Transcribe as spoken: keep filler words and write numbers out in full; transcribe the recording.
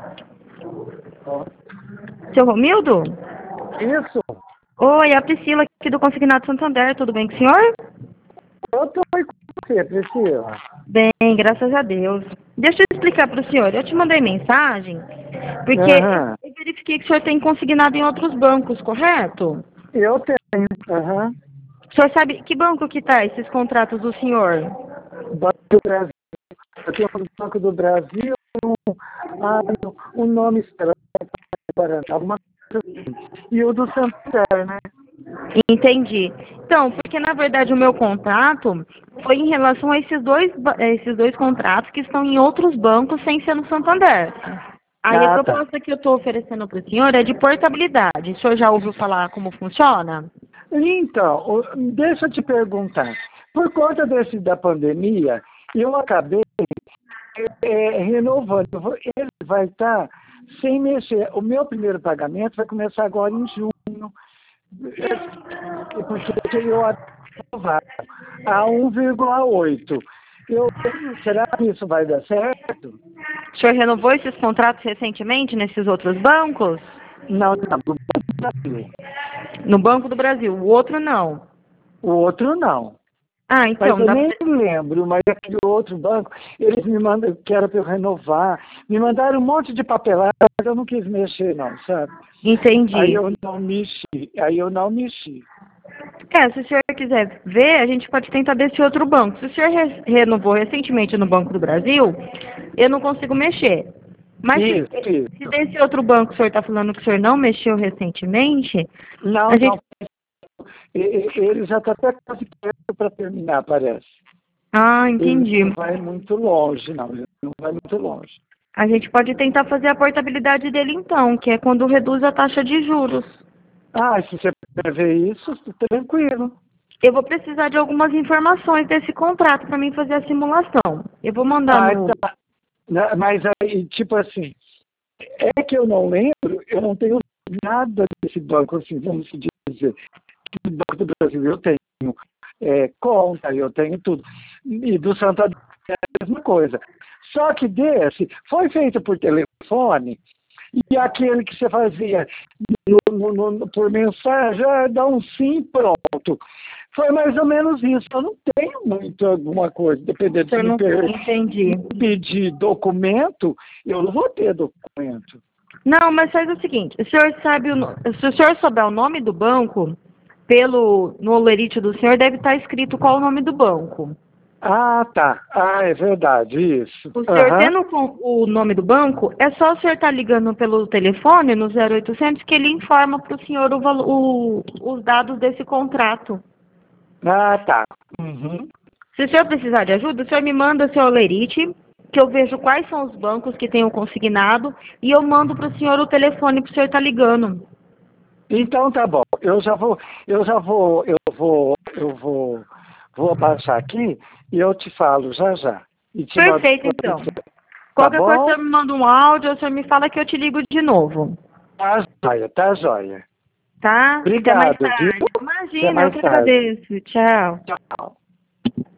Seu Romildo? Isso. Oi, é a Priscila aqui do Consignado Santander, tudo bem com o senhor? Eu tô aí com você, Priscila. Bem, graças a Deus. Deixa eu explicar para o senhor, eu te mandei mensagem, porque Aham. eu verifiquei que o senhor tem consignado em outros bancos, correto? Eu tenho. Aham. O senhor sabe que banco que tá esses contratos do senhor? Banco do Brasil. Eu tenho o Banco do Brasil, um, ah, um nome estranho, alguma coisa assim. E o do Santander, né? Entendi. Então, porque na verdade o meu contrato foi em relação a esses dois, ba- a esses dois contratos que estão em outros bancos sem ser no Santander. Aí a Ah, tá. proposta que eu estou oferecendo para o senhor é de portabilidade. O senhor já ouviu falar como funciona? Então, o- deixa eu te perguntar. Por conta desse da pandemia, eu acabei é, renovando. Eu vou- Ele vai estar sem mexer. O meu primeiro pagamento vai começar agora em junho. É, porque eu renovar a um vírgula oito. Eu, será que isso vai dar certo? O senhor renovou esses contratos recentemente nesses outros bancos? Não, não, do Brasil. No Banco do Brasil. O outro não. O outro não. Ah, Mas então, eu dá nem pra... lembro, mas aquele outro banco, eles me mandam, que era para eu renovar, me mandaram um monte de papelada, mas eu não quis mexer não, sabe? Aí Entendi. eu não mexi, aí eu não mexi. É, se o senhor quiser ver, a gente pode tentar desse outro banco. Se o senhor re- renovou recentemente no Banco do Brasil, eu não consigo mexer. Mas se, Isso, se isso. desse outro banco o senhor está falando que o senhor não mexeu recentemente, Não, a não, gente... e- e- ele já está até quase perto para terminar, parece. Ah, Ele entendi. não vai muito longe, não, ele não vai muito longe. A gente pode tentar fazer a portabilidade dele então, que é quando reduz a taxa de juros. Ah, se você ver isso, tranquilo. Eu vou precisar de algumas informações desse contrato para mim fazer a simulação. Eu vou mandar Ah, no... tá. Né, mas aí, tipo assim, é que eu não lembro, eu não tenho nada desse banco, assim, vamos dizer. Do Banco do Brasil eu tenho é, conta, eu tenho tudo. E do Santander é a mesma coisa. Só que desse foi feito por telefone e aquele que você fazia no, no, no, por mensagem, ah, dá um sim, pronto. Foi mais ou menos isso. Eu não tenho muito alguma coisa, O dependendo se senhor me não... per- Entendi. pedir documento, eu não vou ter documento. Não, mas faz o seguinte, o senhor sabe o, no- se o senhor souber o nome do banco, pelo no olerite do senhor deve estar escrito qual o nome do banco. Ah, tá. Ah, é verdade, isso. O senhor Aham. tendo com- o nome do banco, é só o senhor estar ligando pelo telefone no zero oitocentos que ele informa para o senhor o, valo- o- os dados desse contrato. Ah, tá. Uhum. Se o senhor precisar de ajuda, o senhor me manda seu olerite, que eu vejo quais são os bancos que tenham consignado, e eu mando para o senhor o telefone para o senhor estar ligando. Então tá bom. Eu já vou, eu já vou, eu vou, eu vou, vou baixar aqui e eu te falo já já. E te mando Perfeito, pra então. você. Tá Qualquer coisa, o bom? senhor me manda um áudio, ou o senhor me fala que eu te ligo de novo. Tá joia, tá joia. Tá? Até mais Obrigado, viu? tarde. Até Imagina, eu mais que tarde. agradeço. Tchau. Tchau.